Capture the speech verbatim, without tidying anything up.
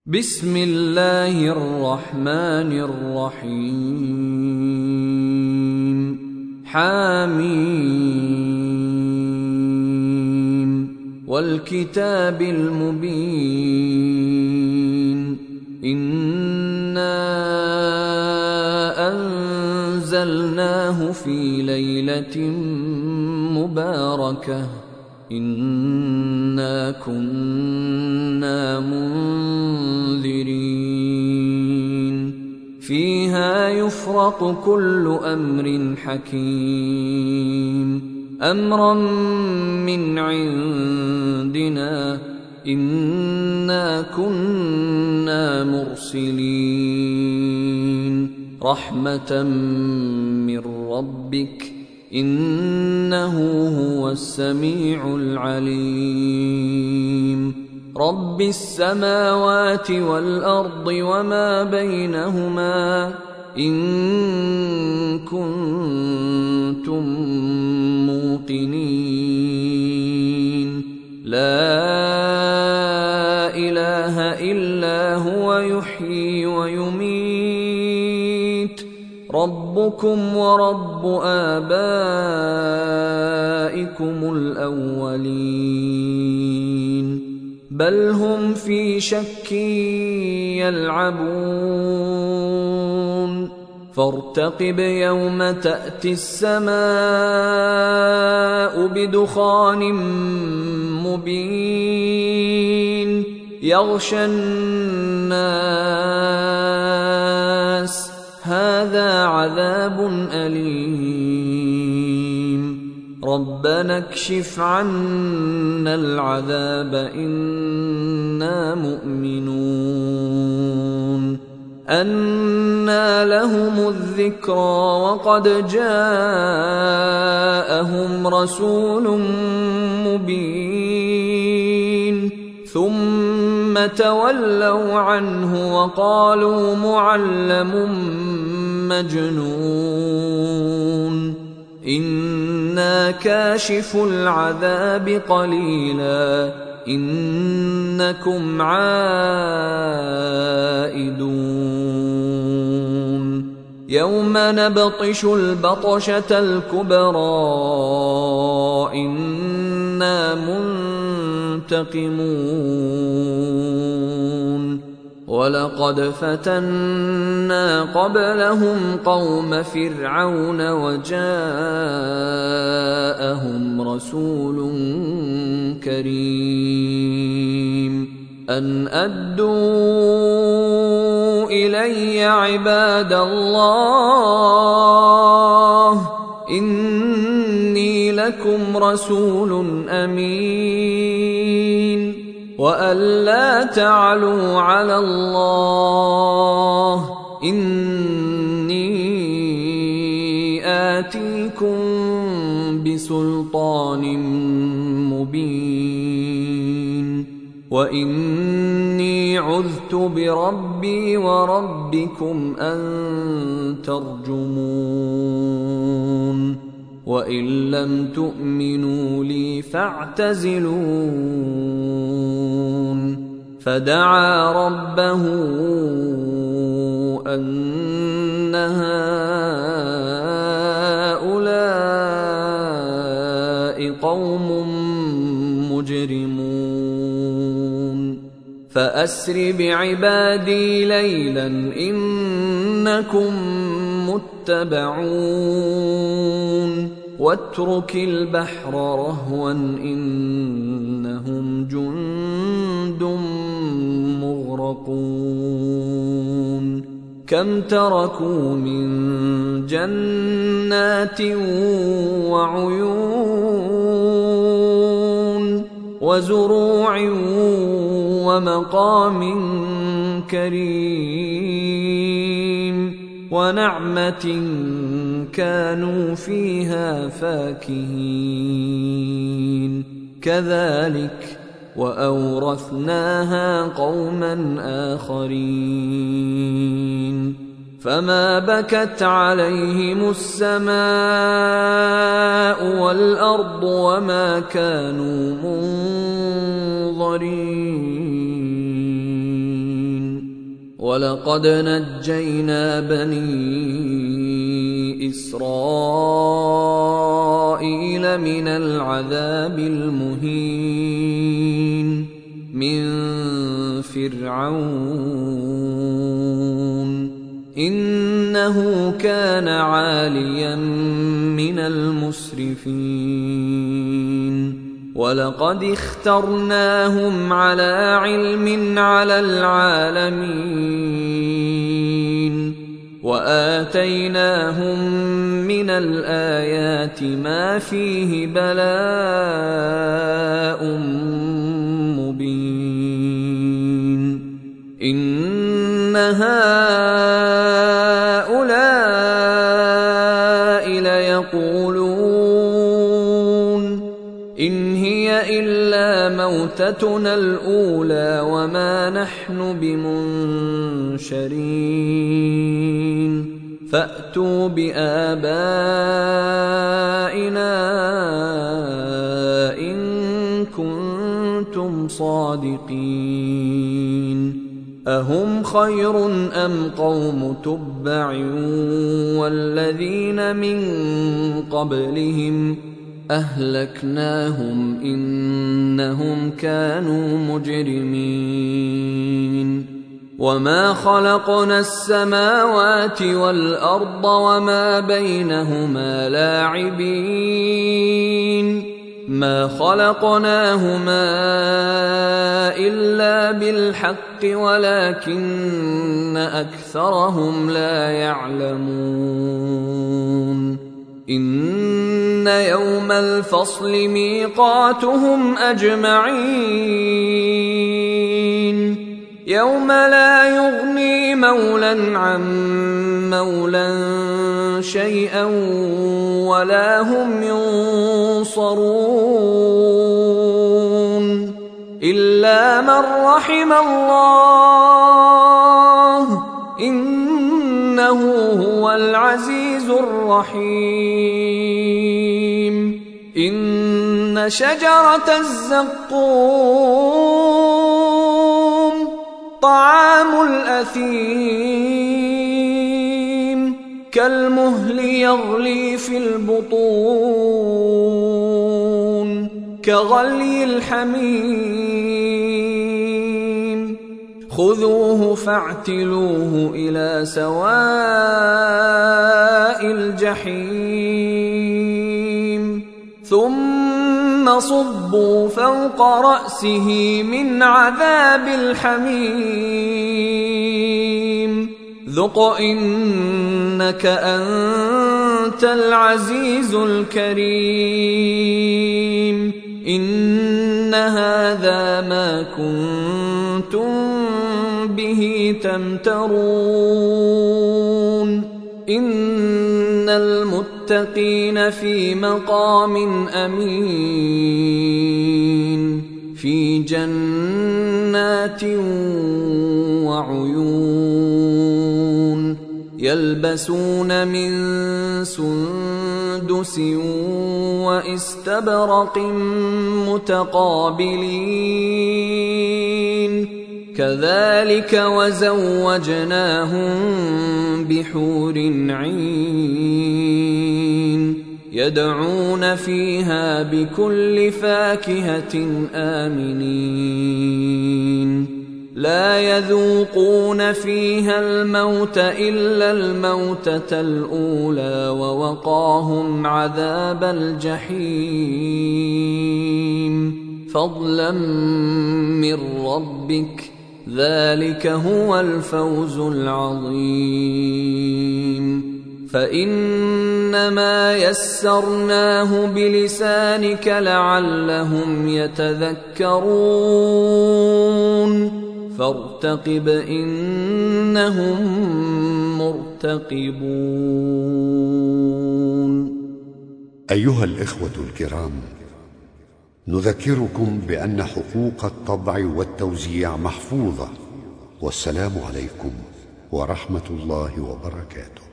بسم الله الرحمن الرحيم حميم والكتاب المبين إنا أنزلناه في ليلة مباركة إنا كنا منذرين فيها يفرق كل أمر حكيم أمرا من عندنا إنا كنا مرسلين رحمة من ربك إنه هو السميع العليم رب السماوات والأرض وما بينهما إن كنتم موقنين لا إله إلا هو يحيي ويميت ربكم ورب آبائكم الأولين بل هم في شك يلعبون فارتقب يوم تأتي السماء بدخان مبين يغشى الناس هذا عذاب أليم ربنا اكشف عنا العذاب إنا مؤمنون أنى لهم الذكرى وقد جاءهم رسول مبين ثم تولوا عنه وقالوا معلم مجنون إنا كاشف العذاب قليلا إنكم عائدون يوم نبطش البطشة الكبرى إنا منتقمون ولقد فتنا قبلهم قوم فرعون وجاءهم رسول كريم أن أدوا إلي عباد الله إني لكم رسول أمين وأن لا تعلوا على الله إني آتيكم بسلطان مبين وإني عذت بربي وربكم أن ترجمون وإن لم تؤمنوا لي فاعتزلون فدعا ربه أن هؤلاء قوم مجرمون فأسر بعبادي ليلا إنكم متبعون واترك البحر رهوا إنهم جند مغرقون كم تركوا من جنات وعيون وزروع ومقام كريم ونعمة كانوا فيها فاكهين كذلك وأورثناها قوما آخرين فما بكت عليهم السماء والأرض وما كانوا منظرين ولقد نجينا بني إسرائيل من العذاب المهين من فرعون إنه كان عاليا من المسرفين ولقد اخترناهم على علم على العالمين وآتيناهم من الآيات ما فيه بلاء مبين إن هؤلاء ليقولون إن هي إلا موتتنا الأولى وما نحن بمنشرين فأتوا بآبائنا إن كنتم صادقين أهم خير أم قوم تبع والذين من قبلهم أهلكناهم إنهم كانوا مجرمين وما خلقنا السماوات والأرض وما بينهما لاعبين ما خلقناهما إلا بالحق ولكن أكثرهم لا يعلمون إن يوم الفصل ميقاتهم أجمعين يوم لا يغني مولى عن مولى شيئا ولا هم ينصرون إلا من رحم الله إنه هو العزيز الرحيم إن شجرة الزقوم طعام الأثيم كالمهل يغلي في البطون كغلي الحميم خذوه فاعتلوه إلى سواء الجحيم ثم صبوا فوق رأسه من عذاب الحميم ذق إنك أنت العزيز الكريم إن هذا ما كنتم به تمترون إن المتقين في مقام أمين في جنات وعيون يلبسون من سندس واستبرق متقابلين كذلك وزوجناهم بحور عين يدعون فيها بكل فاكهة آمنين لا يذوقون فيها الموت إلا الموتة الأولى ووقاهم عذاب الجحيم فضلا من ربك ذلك هو الفوز العظيم فإنما يسرناه بلسانك لعلهم يتذكرون فارتقب إنهم مرتقبون. أيها الإخوة الكرام، نذكركم بأن حقوق الطبع والتوزيع محفوظة، والسلام عليكم ورحمة الله وبركاته.